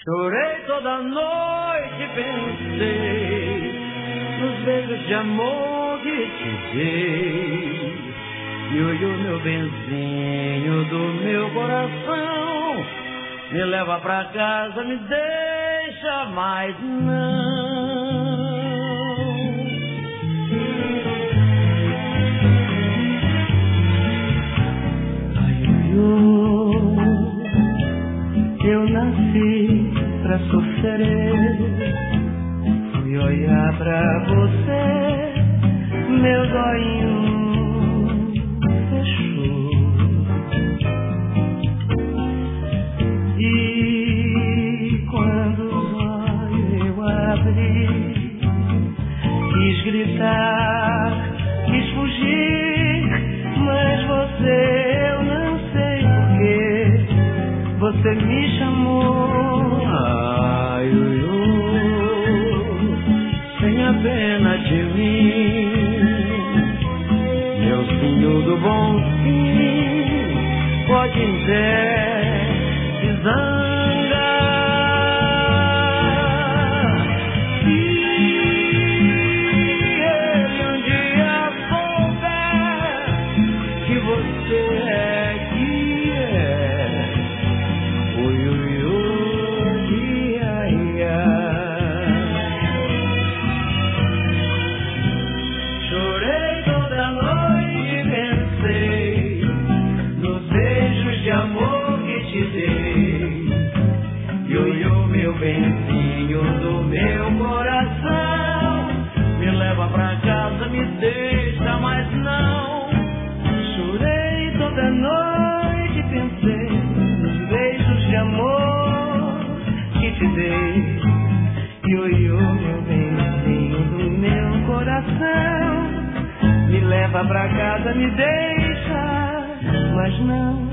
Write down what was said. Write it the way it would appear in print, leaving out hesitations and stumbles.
Chorei toda noite, pensei nos beijos de amor que te dei. E hoje o meu benzinho do meu coração me leva pra casa, me deixa, mas não. Eu nasci pra sofrer, fui olhar pra você, meu zoinho fechou. E quando os olhos eu abri, quis gritar, quis fugir, mas você, eu não sei porquê, você me chamou, ai, ui, ui, sem a pena de mim, meu senhor do bom fim, pode ter se zangar. Se ele um dia souber que você é que é, ui, ui, ui, ai, ai. Chorei toda noite, pensei nos beijos de amor que te dei. Ui, ui, meu benzinho do meu coração, me leva pra casa, me deixa, mas não. Chorei toda noite, pensei nos beijos de amor que te dei. Ioiô, meu benzinho do meu coração, me leva pra casa, me deixa, mas não.